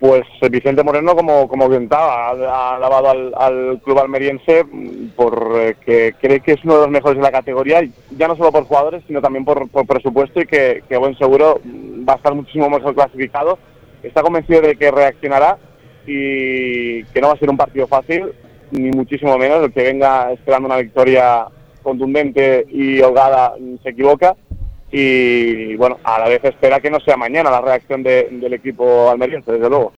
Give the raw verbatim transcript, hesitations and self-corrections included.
Pues Vicente Moreno, como, como comentaba, ha alabado al, al club almeriense porque cree que es uno de los mejores de la categoría, ya no solo por jugadores, sino también por, por presupuesto, y que, que buen seguro va a estar muchísimo mejor clasificado. Está convencido de que reaccionará y que no va a ser un partido fácil, ni muchísimo menos. El que venga esperando una victoria contundente y holgada se equivoca. Y bueno, a la vez espera que no sea mañana la reacción de, del equipo almeriense, desde luego.